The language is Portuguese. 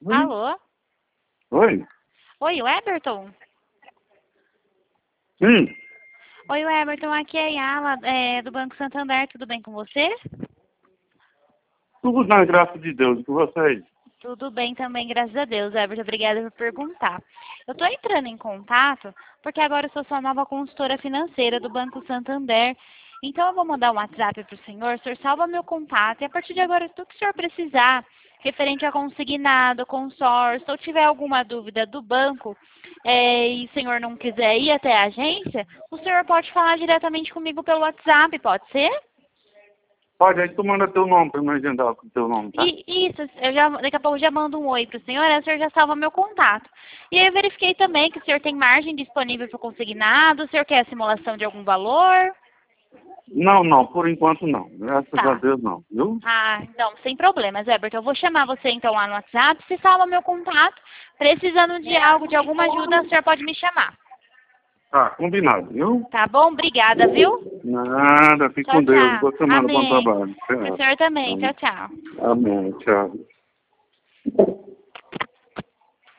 Alô? Oi? Oi, o Eberton? Sim, Oi, o Eberton, aqui é a Yala, do Banco Santander, tudo bem com você? tudo na graça de Deus com vocês. Tudo bem também, graças a Deus, Eberton, obrigada por perguntar. Eu estou entrando em contato porque agora eu sou sua nova consultora financeira do Banco Santander. Então eu vou mandar um WhatsApp para o senhor salva meu contato e a partir de agora tudo que o senhor precisar, referente a consignado, consórcio, ou tiver alguma dúvida do banco e o senhor não quiser ir até a agência, o senhor pode falar diretamente comigo pelo WhatsApp, pode ser? Pode, aí tu manda teu nome pra me agendar com teu nome, tá? Isso, daqui a pouco eu já mando um oi para o senhor, aí o senhor já salva meu contato. E aí eu verifiquei também que o senhor tem margem disponível para o consignado, o senhor quer a simulação de algum valor? Não, por enquanto não. Graças a Tá. Deus não, viu? Ah, não, sem problemas, Everton. Eu vou chamar você então lá no WhatsApp, se salva meu contato. Precisando de algo, de alguma ajuda, o senhor pode me chamar. Tá, combinado, viu? Tá bom? Obrigada, viu? Nada, fique Tchau, com Deus. tchau. Boa semana, bom Amém. trabalho. O Tchau. senhor também. Tchau, tchau. Amém, tchau.